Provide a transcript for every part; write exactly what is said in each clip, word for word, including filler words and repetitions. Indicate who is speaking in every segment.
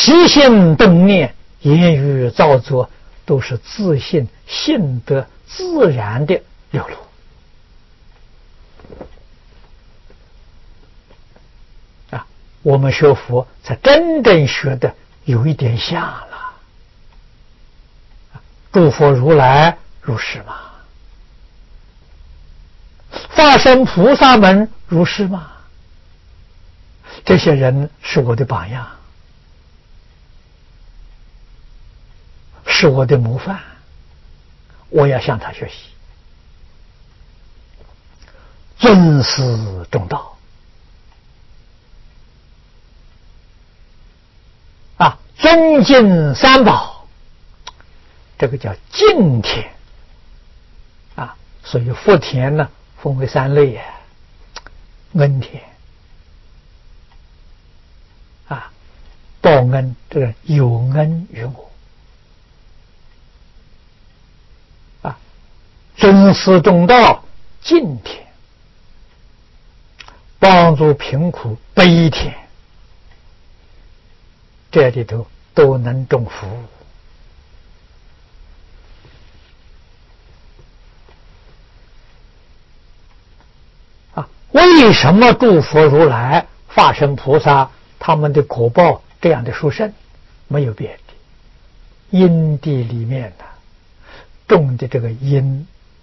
Speaker 1: 起心动念、言语造作，都是自信性德自然的流露。啊，我们学佛才真正学的有一点像了。诸佛如来如是吗？法身菩萨们如是吗？这些人是我的榜样，是我的模范，我要向他学习，尊师重道啊，尊敬三宝，这个叫敬田啊。所以福田呢分为三类呀，恩田啊，报恩，这个有恩于我啊，尊师重道敬田，帮助贫苦悲田，这里头都能种福。啊，为什么诸佛如来、法身菩萨他们的果报这样的殊胜？没有别的，因地里面的种的这个因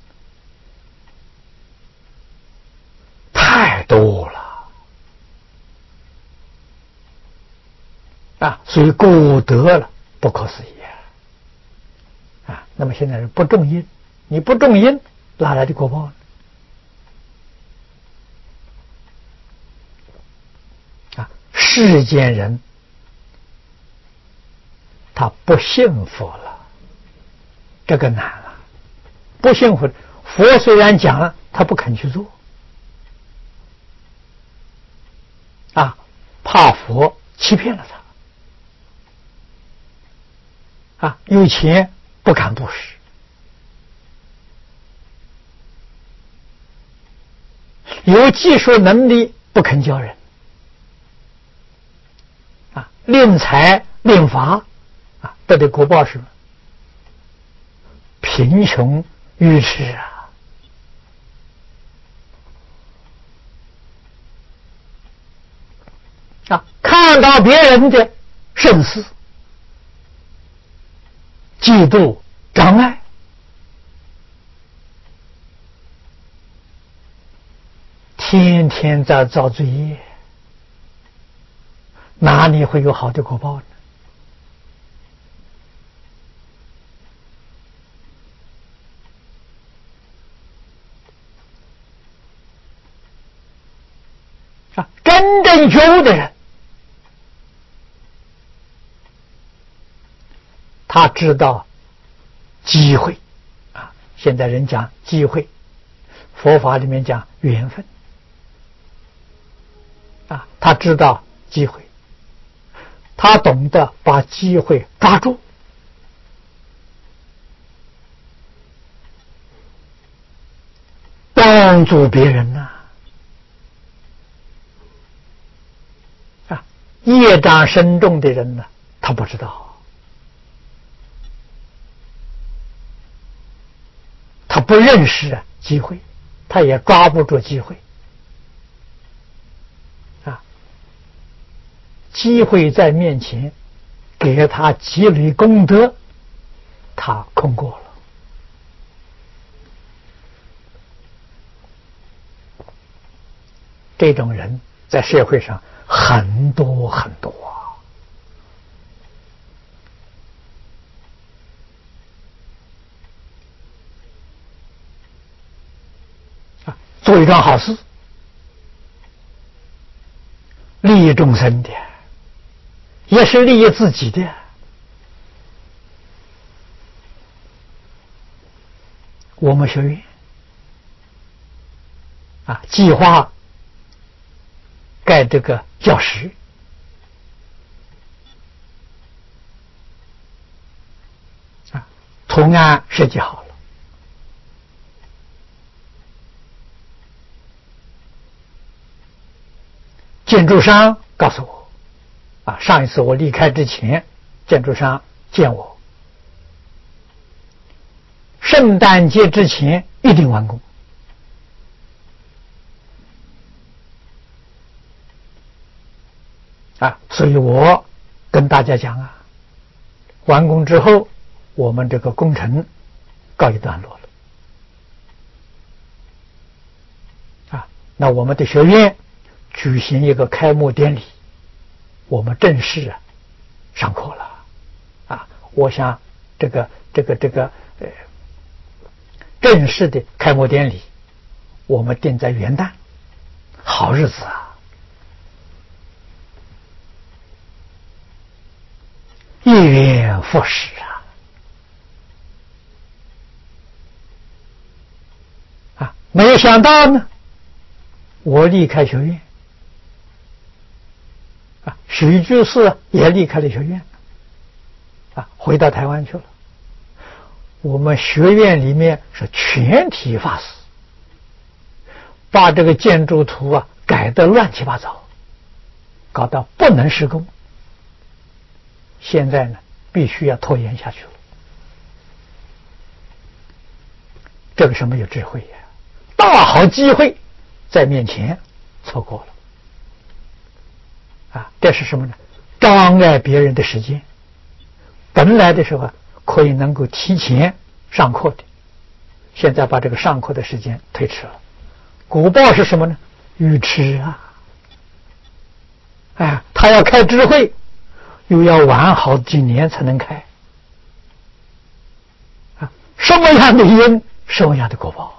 Speaker 1: 太多了啊，所以果得了不可思议啊！啊，那么现在是不种因，你不种因，哪来的果报呢？啊，世间人他不信佛了，这个难了。不信佛，佛虽然讲了，他不肯去做啊，怕佛欺骗了他啊，有钱不敢布施，有技术能力不肯教人啊，练财练法啊，这的果报是贫穷愚痴啊！啊，看到别人的盛世，嫉妒障碍，天天在造罪业，哪里会有好的果报呢？啊，真正觉悟的人，他知道机会啊，现在人讲机会，佛法里面讲缘分啊，他知道机会，他懂得把机会抓住，帮助别人呐、啊，啊，业障深重的人呢，他不知道，他不认识啊机会，他也抓不住机会啊，机会在面前，给他积累功德，他空过了。这种人在社会上很多很多啊！做一桩好事，利益众生的，也是利益自己的。我们学院啊，计划盖这个教室啊，图案设计好了，建筑商告诉我， 啊，上一次我离开之前，建筑商见我，圣诞节之前一定完工。啊，所以我跟大家讲啊，完工之后，我们这个工程告一段落了。啊，那我们的学院举行一个开幕典礼，我们正式啊上课了。啊，我想这个这个这个呃正式的开幕典礼，我们定在元旦，好日子啊！一元复始啊！啊，没有想到呢，我离开学院，啊，许居士也离开了学院，啊，回到台湾去了。我们学院里面是全体法师，把这个建筑图啊改得乱七八糟，搞到不能施工。现在呢，必须要拖延下去了。这个是没有智慧呀，大好机会在面前错过了。啊，这是什么呢？障碍别人的时间。本来的时候可以能够提前上课的，现在把这个上课的时间推迟了。果报是什么呢？愚痴啊！哎，他要开智慧，又要晚好几年才能开。啊，什么样的因，什么样的果报，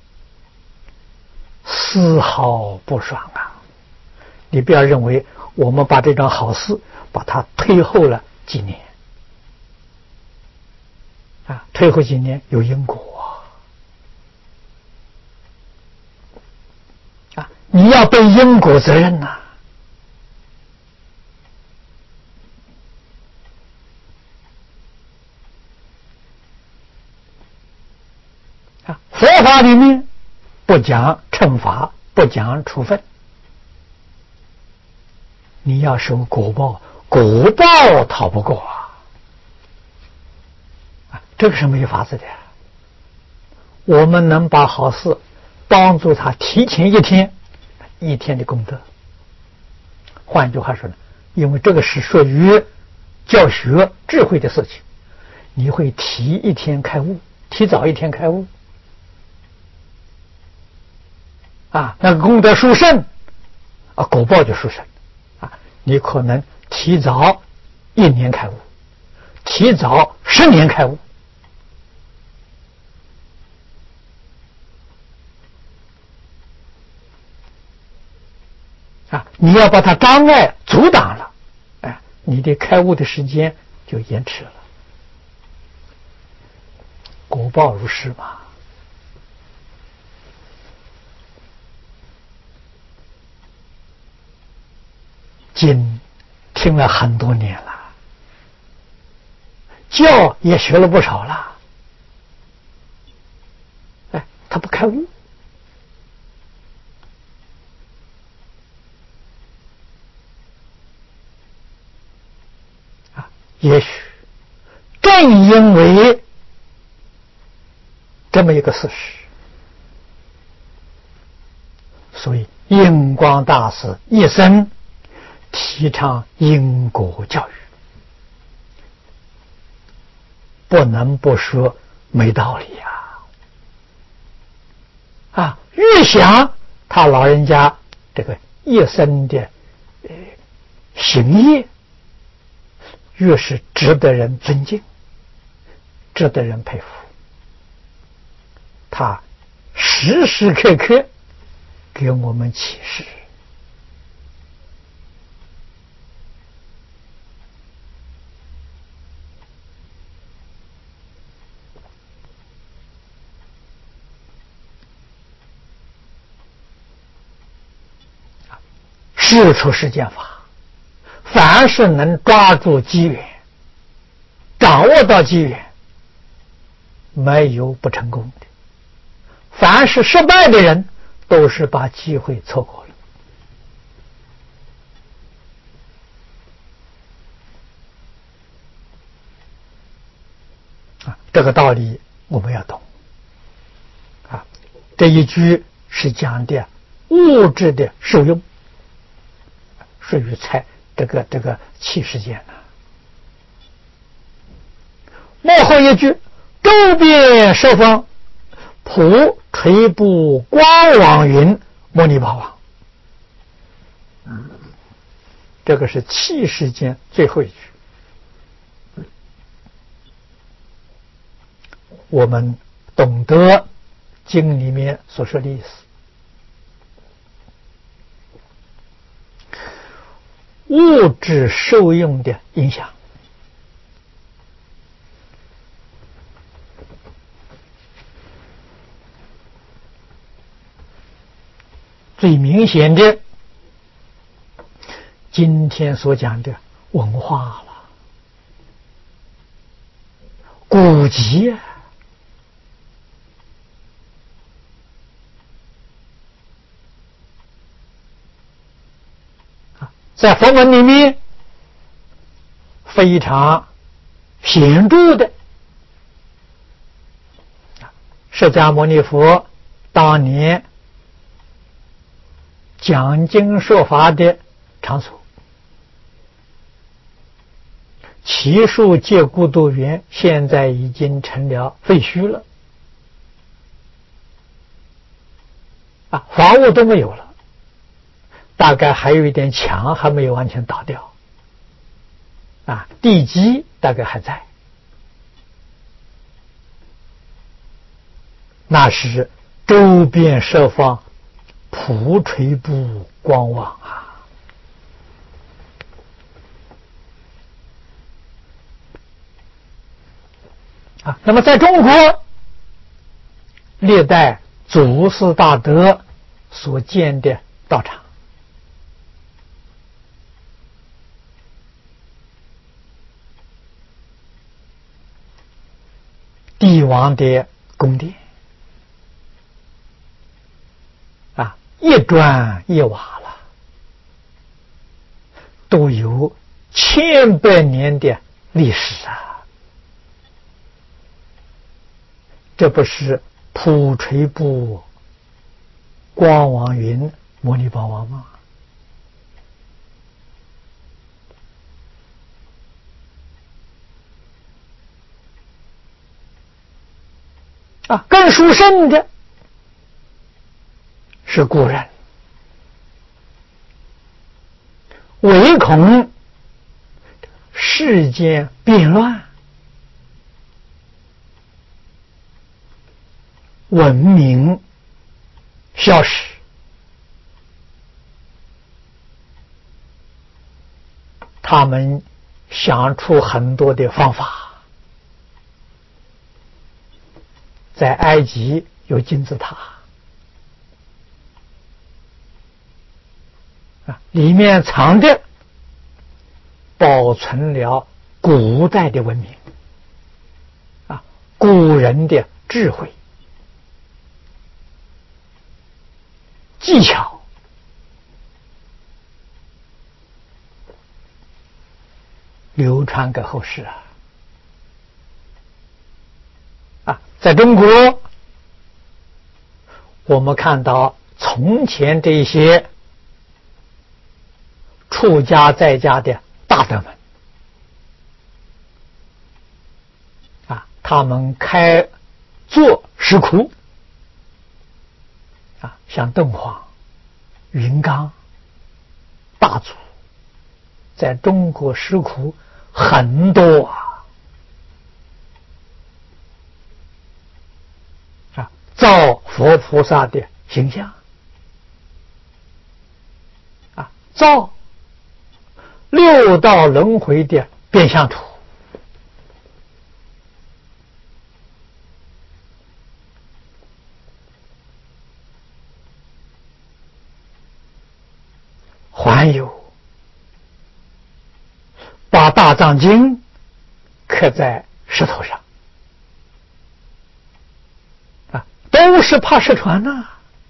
Speaker 1: 丝毫不爽啊！你不要认为我们把这桩好事把它推后了几年。啊，推后几年有因果啊！你要背因果责任呐、啊！啊，佛法里面不讲惩罚，不讲处分，你要受果报，果报逃不过啊！啊，这个是没有法子的。我们能把好事帮助他提前一天，一天的功德。换句话说呢，因为这个是属于教学智慧的事情，你会提一天开悟，提早一天开悟。啊，那个功德殊胜，啊，果报就殊胜。啊，你可能提早一年开悟，提早十年开悟。啊，你要把它障碍阻挡了，哎，你的开悟的时间就延迟了。果报如是嘛。经听了很多年了，教也学了不少了，哎，他不开悟。啊，也许正因为这么一个事实，所以印光大师一生提倡因果教育，不能不说没道理呀！啊，越想他老人家这个一生的呃行业，越是值得人尊敬，值得人佩服。他时时刻刻给我们启示。事出世间法，凡是能抓住机缘，掌握到机缘，没有不成功的。凡是失败的人，都是把机会错过了。 啊，这个道理我们要懂。啊，这一句是讲的物质的受用，属于财这个这个气世间呢。幕后一句，周边十方普垂布光网云摩尼宝王，这个是气世间最后一句。我们懂得经里面所说的意思，物质受用的影响。最明显的，今天所讲的文化了，古籍啊，在佛文里面非常显著的，释迦牟尼佛当年讲经说法的场所，其数借孤独园现在已经成了废墟了，啊，房屋都没有了，大概还有一点墙还没有完全倒掉，啊，地基大概还在。那是周边十方普垂布光网啊！啊，那么在中国，历代祖师大德所建的道场，帝王的宫殿，啊，一砖一瓦了，都有千百年的历史啊！这不是普垂布光网云摩尼宝王吗？啊，更殊胜的是古人唯恐世间变乱，文明消失，他们想出很多的方法。在埃及有金字塔，啊，里面藏着保存了古代的文明，啊，古人的智慧、技巧，流传给后世啊！啊，在中国，我们看到从前这些出家在家的大德们，啊，他们开做石窟，啊，像敦煌、云冈、大祖，在中国石窟很多啊。造佛菩萨的形象，啊，造六道轮回的变相图，还有把大藏经刻在石头上，都是怕失传呐、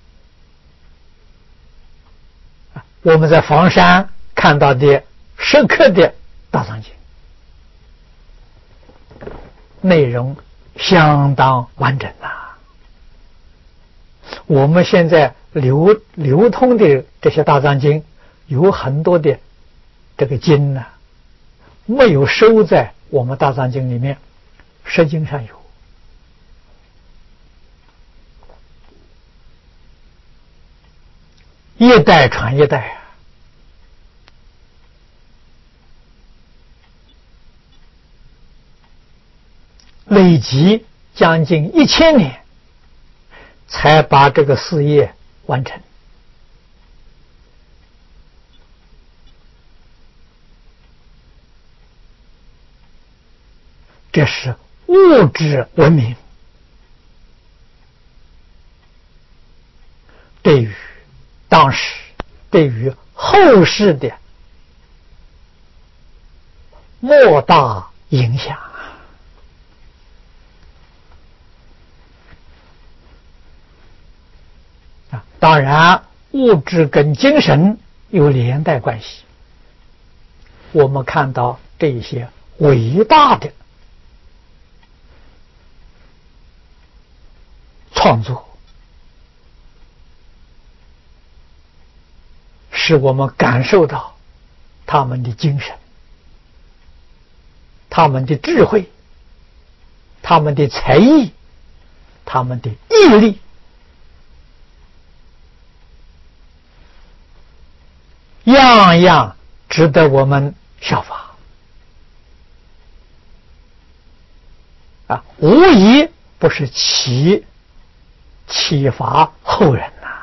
Speaker 1: 啊！我们在房山看到的石刻的大藏经， 内容相当完整呐、啊。我们现在流流通的这些大藏经，有很多的这个经呢、啊，没有收在我们大藏经里面，释经上有。一代传一代啊，累积将近一千年，才把这个事业完成。这是物质文明对于当时、对于后世的莫大影响啊！当然，物质跟精神有连带关系。我们看到这一些伟大的创作，使我们感受到他们的精神、他们的智慧、他们的才艺、他们的毅力，样样值得我们效法啊！无疑不是启启发后人呐、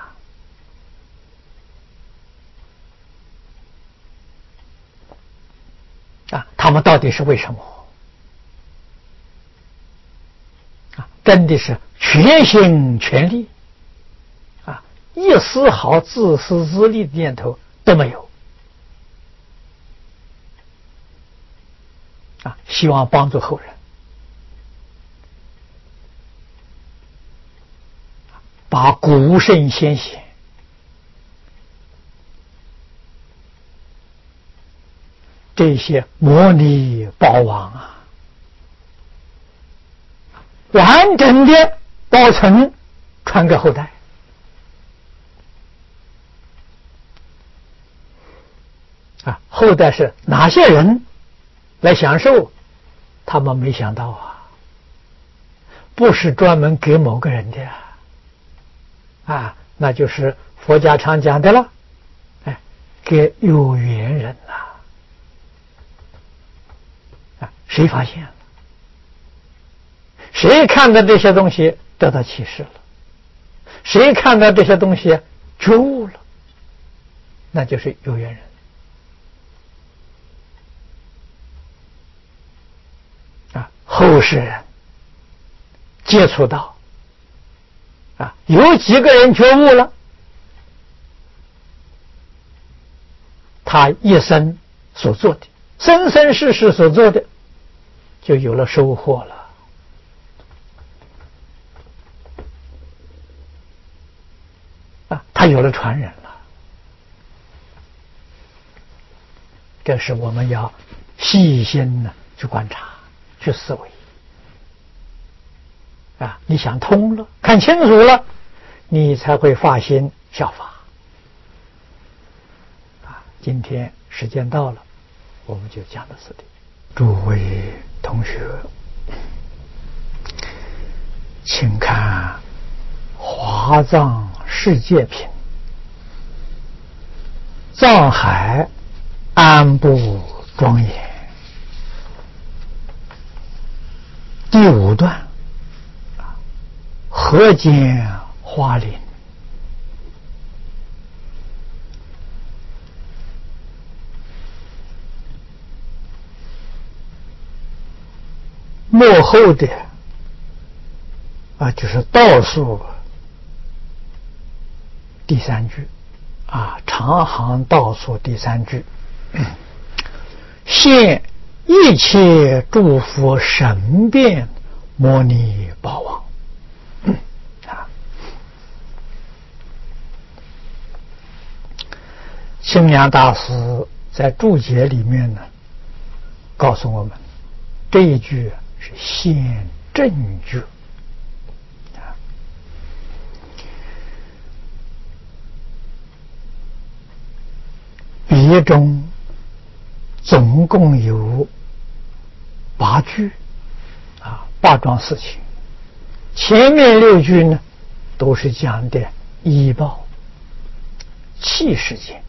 Speaker 1: 啊！啊，他们到底是为什么？啊，真的是全心全力啊，一丝毫自私自利的念头都没有啊！希望帮助后人，把古圣先贤这些模拟宝王啊，完整的保存传给后代啊！后代是哪些人来享受？他们没想到啊，不是专门给某个人的啊。啊，那就是佛家常讲的了，哎，给有缘人呐、啊。啊，谁发现了？谁看到这些东西得到启示了？谁看到这些东西觉悟了？那就是有缘人。啊，后世人接触到。啊，有几个人觉悟了，他一生所做的，生生世世所做的，就有了收获了。啊，他有了传人了。这是我们要细心的去观察、去思维。啊，你想通了，看清楚了，你才会发心效法。啊，今天时间到了，我们就讲到此地。诸位同学，请看《华藏世界品》，藏海安布庄严，第五段。河间花林，幕后的啊，就是倒数第三句啊，长行倒数第三句，现一切诸佛神变摩尼宝王。清凉大师在注解里面呢，告诉我们这一句是现正觉。别中总共有八句啊，八桩事情。前面六句呢，都是讲的医报、气世间；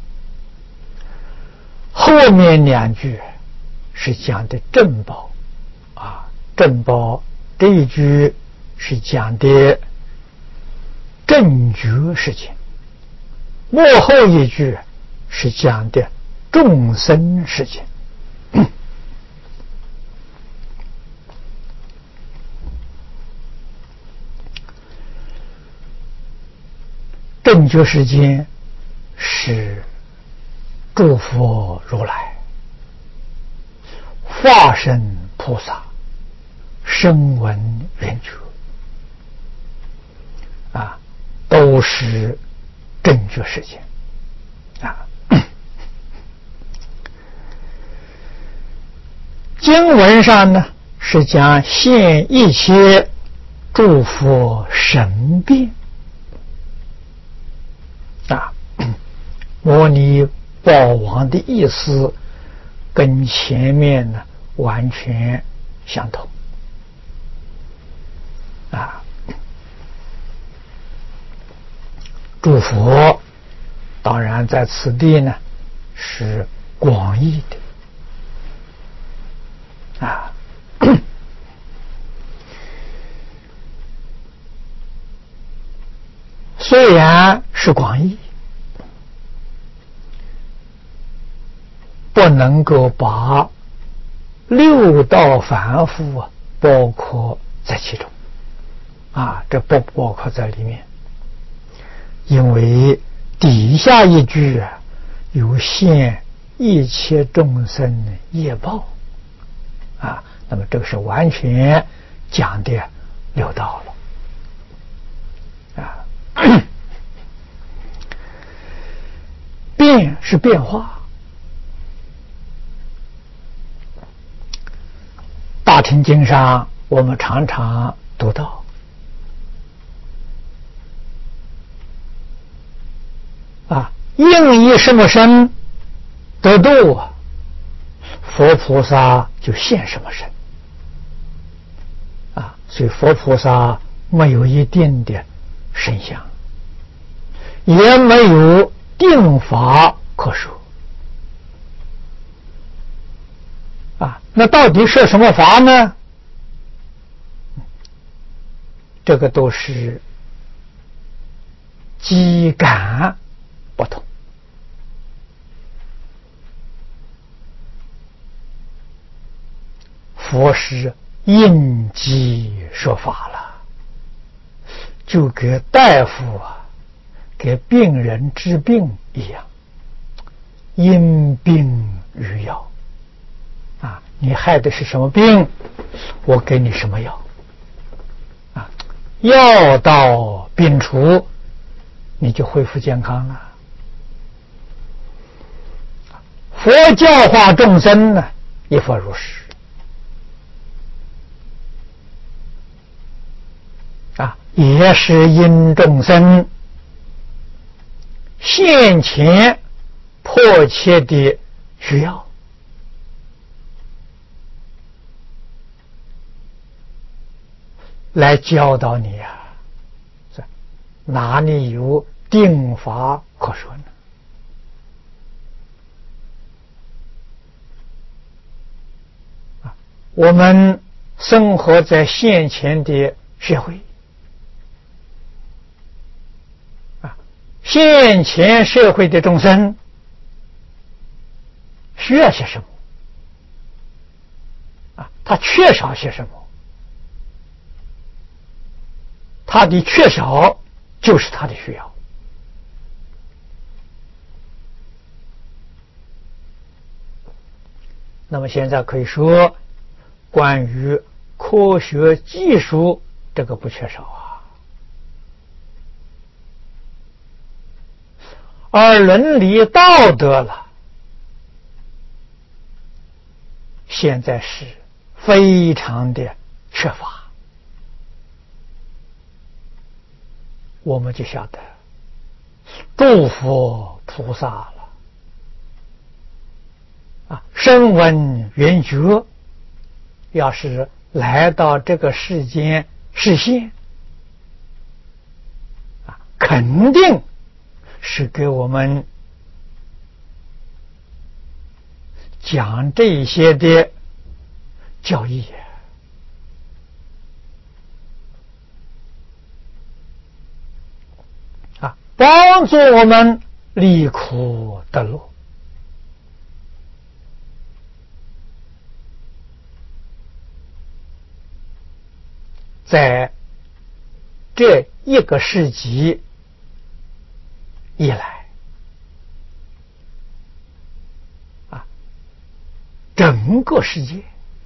Speaker 1: 后面两句是讲的正报啊，正报这一句是讲的正觉世间，末后一句是讲的众生世界。正觉世间是诸佛如来、化身菩萨声闻缘觉啊，都是正觉世间啊。经文上呢是讲现一切诸佛神变啊，摩尼宝王的意思跟前面呢完全相同啊。诸佛当然在此地呢是广义的啊，虽然是广义，不能够把六道凡夫啊包括在其中啊，这不包括在里面，因为底下一句啊有现一切众生业报啊，那么这个是完全讲的六道了啊。变是变化，大乘经上我们常常读到啊，应以什么身得度啊，佛菩萨就现什么身啊，所以佛菩萨没有一定的身相，也没有定法可说啊。那到底是什么法呢？这个都是机感不同。佛是应机说法了，就给大夫啊给病人治病一样，因病与药啊，你害的是什么病，我给你什么药啊，药到病除，你就恢复健康了。佛教化众生呢，亦复如是啊，也是因众生现前迫切的需要，来教导你啊，哪里有定法可说呢？啊，我们生活在现前的社会啊，现前社会的众生需要些什么啊？他缺少些什么？他的缺少就是他的需要。那么现在可以说，关于科学技术这个不缺少啊，而伦理道德了，现在是非常的缺乏，我们就晓得诸佛菩萨了啊，声闻缘觉，要是来到这个世间实现啊，肯定是给我们讲这些的教义啊，帮助我们离苦得乐。在这一个世纪以来啊，整个世界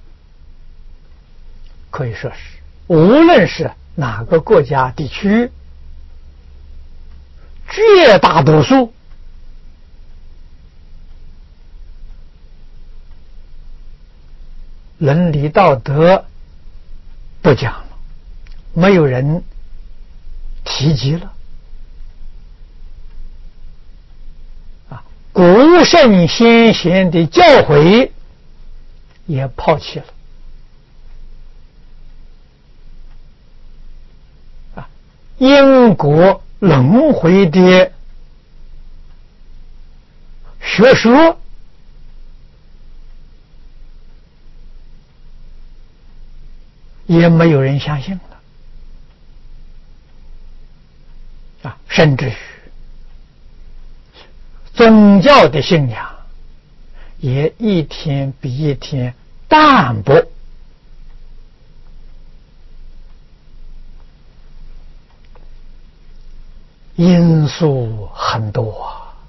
Speaker 1: 可以说是无论是哪个国家地区，绝大多数伦理道德不讲了，没有人提及了啊，古圣先贤的教诲也抛弃了啊，因果轮回的学说也没有人相信了啊，甚至于宗教的信仰也一天比一天淡薄，因素很多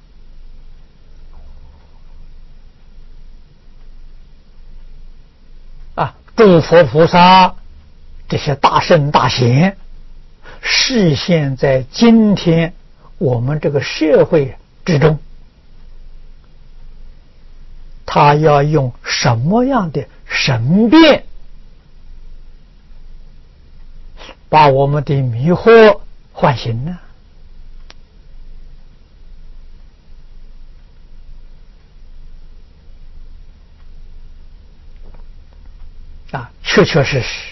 Speaker 1: 啊，诸佛菩萨这些大圣大贤示现在今天我们这个社会之中，他要用什么样的神变把我们的迷惑唤醒呢？啊，确确实实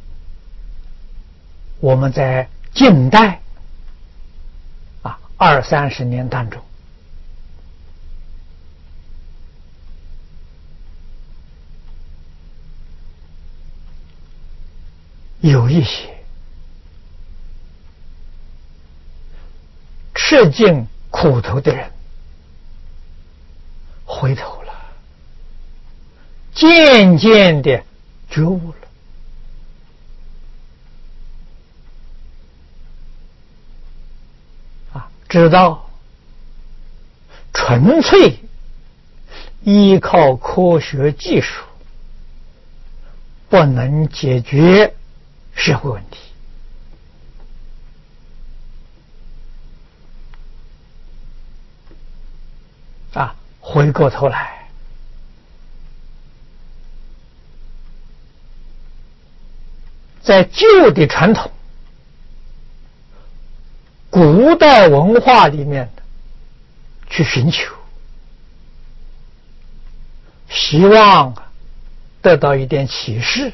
Speaker 1: 我们在近代啊二三十年当中，有一些吃尽苦头的人回头了，渐渐的觉悟了啊，知道纯粹依靠科学技术不能解决社会问题啊，回过头来在旧的传统古代文化里面去寻求，希望得到一点启示，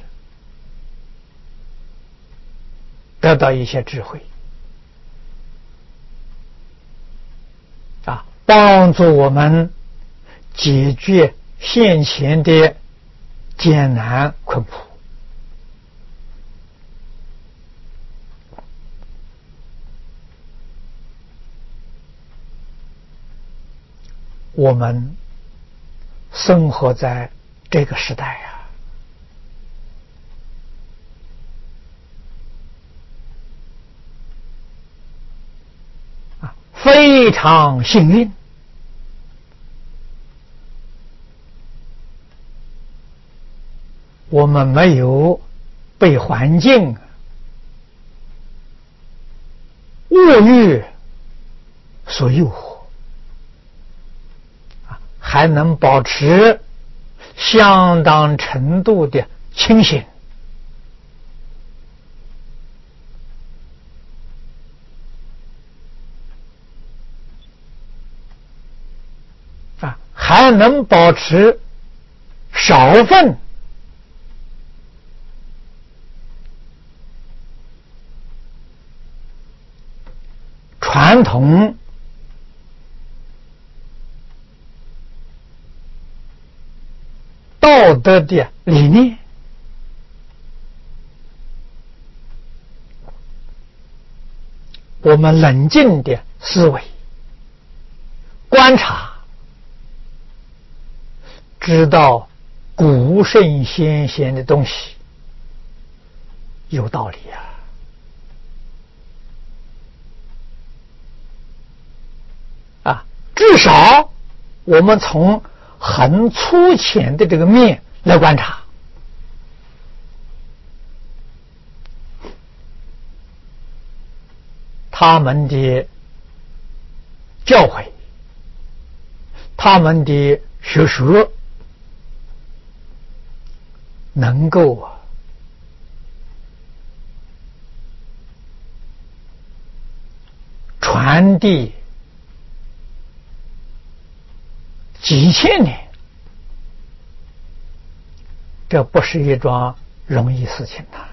Speaker 1: 得到一些智慧啊，帮助我们解决现前的艰难困苦。我们生活在这个时代啊，啊，非常幸运，我们没有被环境物欲所诱惑，还能保持相当程度的清醒，啊，还能保持少分传统道德的理念，我们冷静的思维观察，知道古圣先贤的东西有道理啊！啊，至少我们从很粗浅的这个面来观察，他们的教诲，他们的学说，能够啊传递几千年，这不是一桩容易事情呐。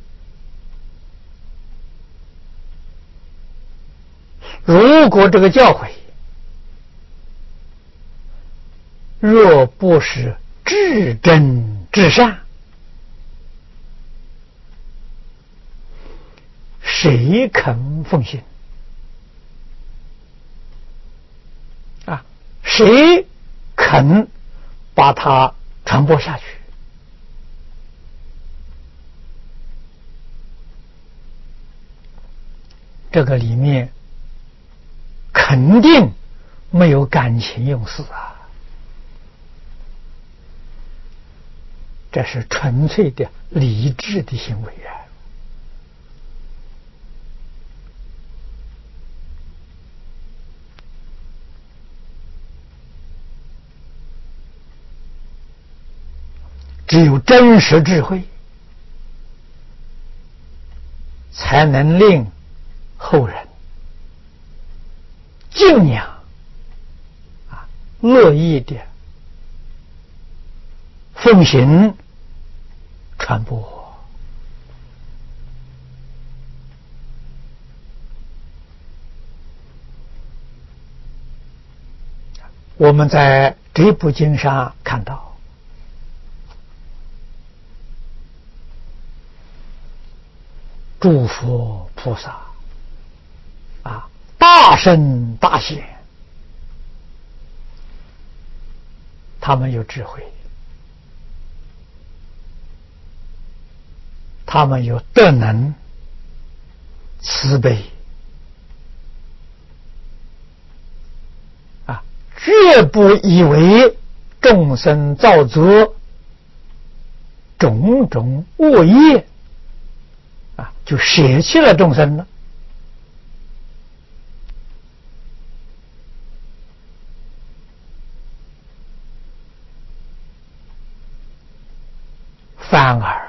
Speaker 1: 如果这个教诲若不是至真至善，谁肯奉行啊？谁肯把它传播下去？这个里面肯定没有感情用事啊，这是纯粹的理智的行为啊。只有真实智慧，才能令后人敬仰啊，乐意的奉行传播。我们在这部经上看到，诸佛菩萨啊，大圣大贤，他们有智慧，他们有德能、慈悲啊，绝不以为众生造作种种恶业啊，就舍弃了众生了。反而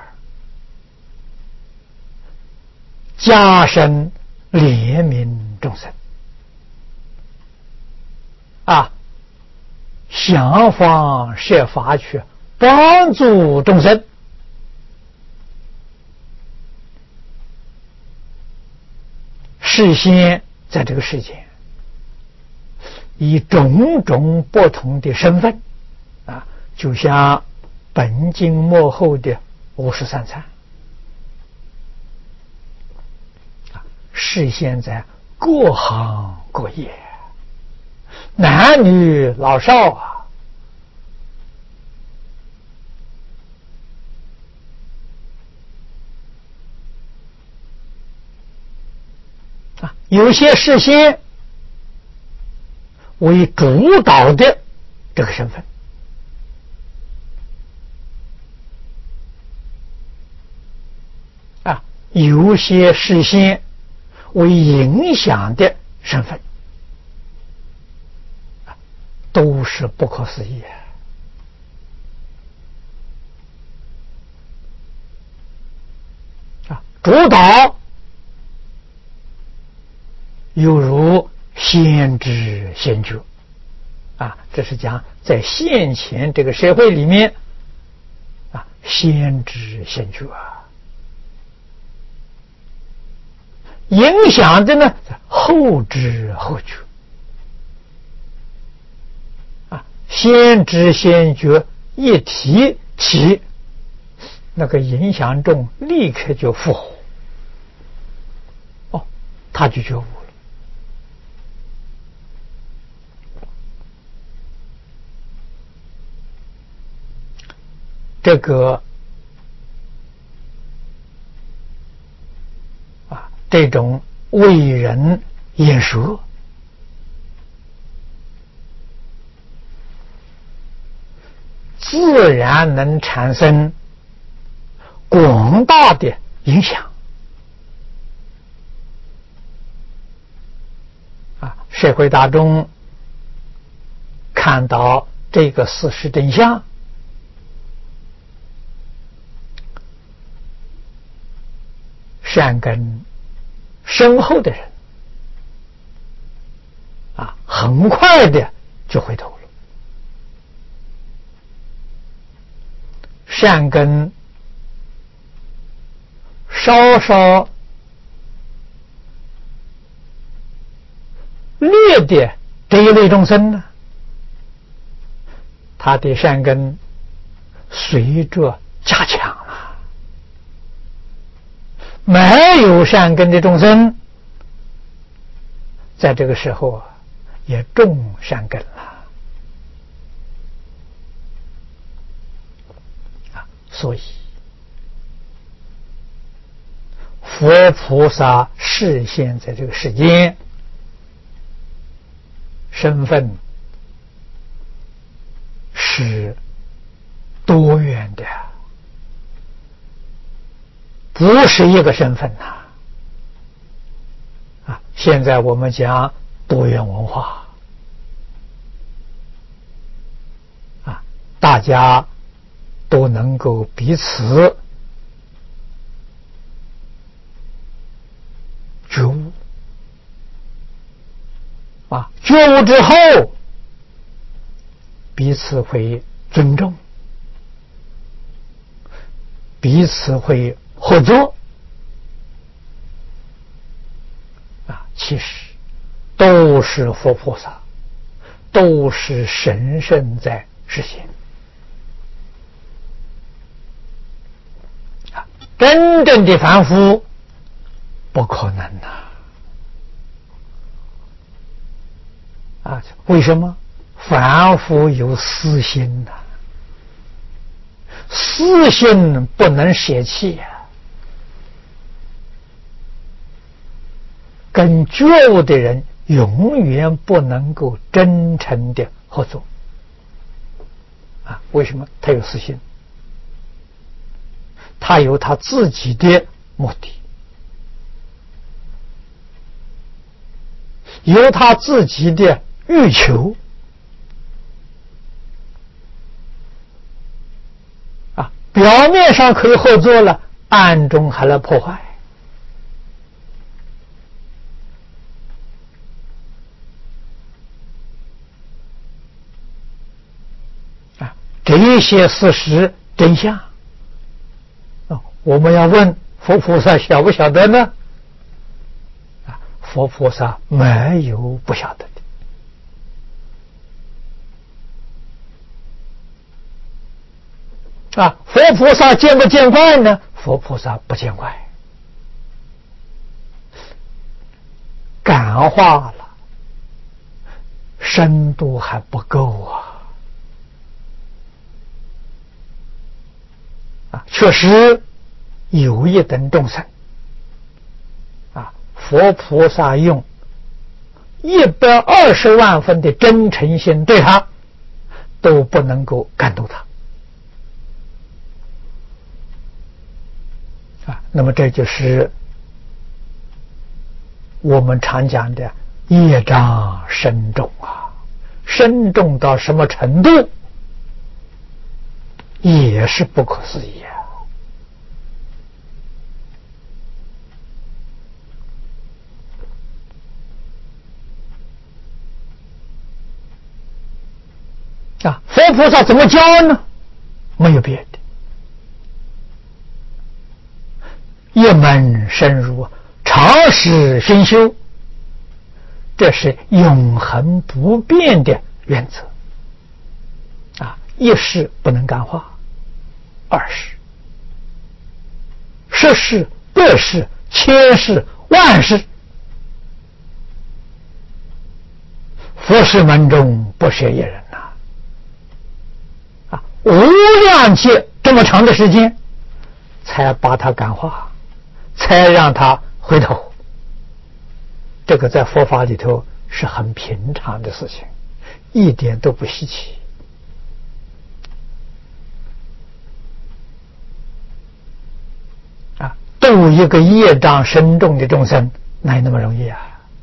Speaker 1: 加深怜悯众生啊，想方设法去帮助众生，事先在这个世界以种种不同的身份啊，就像本经末后的五十三参啊，事先在各行各业，男女老少啊，啊，有些事先为主导的这个身份啊，有些事先为影响的身份，都是不可思议主导，犹如先知先觉啊，这是讲在现前这个社会里面啊，先知先觉啊，影响的呢后知后觉啊，先知先觉一提起，那个影响众立刻就复活，哦，他就觉悟了。这个啊，这种为人演说，自然能产生广大的影响啊！社会大众看到这个事实真相，善根深厚的人啊，很快的就回头了。善根稍稍劣的这一类众生呢，他的善根随着加强了。没有善根的众生，在这个时候啊，也种善根了啊。所以佛菩萨示现在这个世间，身份是多元的，不是一个身份呐！啊，现在我们讲多元文化，啊，大家都能够彼此觉悟，啊，觉悟之后，彼此会尊重，彼此会合作啊，其实都是佛菩萨，都是神圣在实现啊。真正的凡夫不可能呐！啊，为什么？凡夫有私心呐、啊，私心不能舍弃呀、啊。跟觉悟的人永远不能够真诚的合作啊！为什么？他有私心，他有他自己的目的，有他自己的欲求啊！表面上可以合作了，暗中还来破坏。这些事实真相，我们要问佛菩萨晓不晓得呢？佛菩萨没有不晓得的啊。佛菩萨见不见怪呢？佛菩萨不见怪，感化了，深度还不够啊。确实有一等众生啊，佛菩萨用一百二十万分的真诚心对他，都不能够感动他啊。那么这就是我们常讲的业障深重啊，深重到什么程度？也是不可思议啊！ 啊，佛菩萨怎么教呢？没有别的，一门深入，常识熏修，这是永恒不变的原则。啊，一事不能干化，二事、十事、百事、千事、万事，佛事门中不舍一人呐！啊，无量劫这么长的时间，才把它感化，才让它回头。这个在佛法里头是很平常的事情，一点都不稀奇。啊，度一个业障深重的众生，哪有那么容易啊？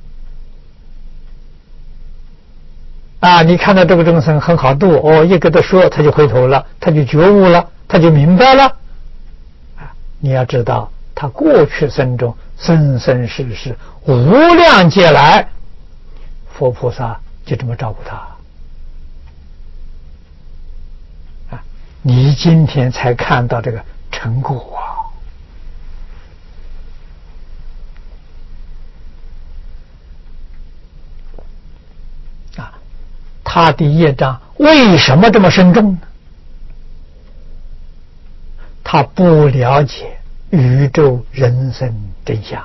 Speaker 1: 啊，你看到这个众生很好度，哦，一跟他说，他就回头了，他就觉悟了，他就明白了。啊，你要知道，他过去生中生生世世无量劫来，佛菩萨就这么照顾他。啊，你今天才看到这个成果啊！他的业障为什么这么深重呢？他不了解宇宙人生真相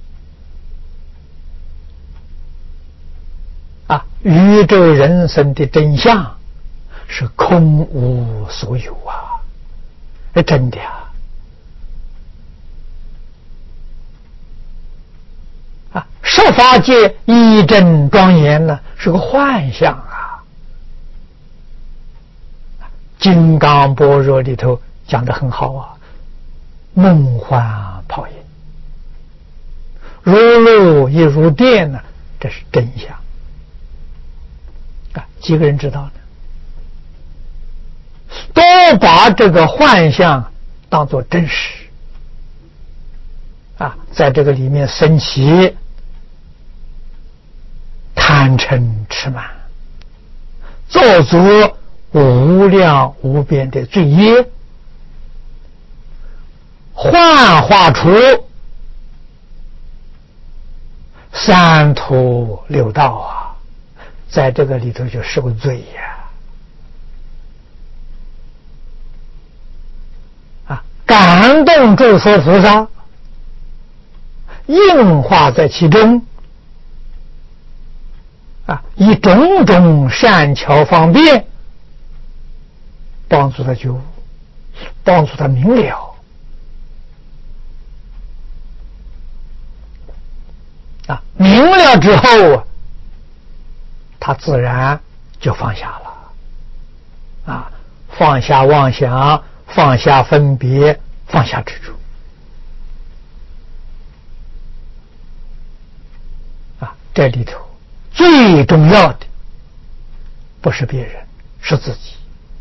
Speaker 1: 啊！宇宙人生的真相是空无所有啊，是真的啊！啊，十法界一真庄严呢，是个幻象啊！金刚般若里头讲得很好啊，梦幻泡影，如露亦如电呢，这是真相啊！几个人知道呢？都把这个幻象当作真实啊，在这个里面升起贪嗔痴慢，做足无量无边的罪业，幻化出三途六道啊，在这个里头就受罪呀！啊，感动诸佛菩萨，应化在其中啊，以种种善巧方便帮助他觉悟，帮助他明了啊，明了之后他自然就放下了啊，放下妄想，放下分别，放下执着啊，这里头最重要的不是别人，是自己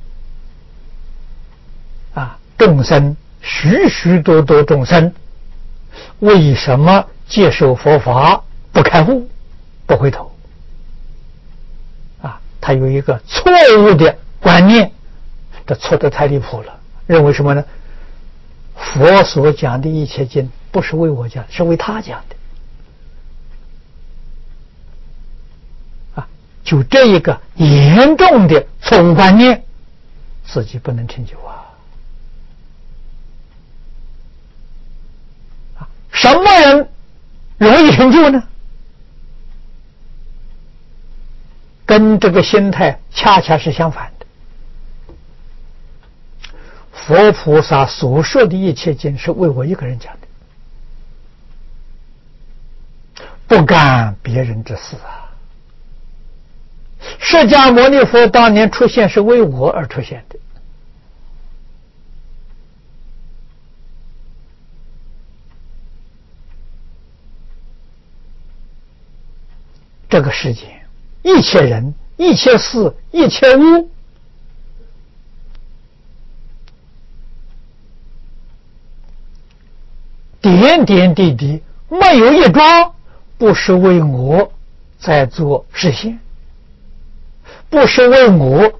Speaker 1: 啊！众生许许多多众生，为什么接受佛法不开悟、不回头？啊，他有一个错误的观念，这错得太离谱了。认为什么呢？佛所讲的一切经不是为我讲，是为他讲的。啊，就这一个严重的错误观念，自己不能成就啊！什么人容易成就呢？跟这个心态恰恰是相反的。佛菩萨所说的一切经是为我一个人讲的，不干别人之事啊。释迦牟尼佛当年出现是为我而出现的，这个世界一切人、一切事、一切物，点点滴滴没有一桩不是为我在做实现，不是为我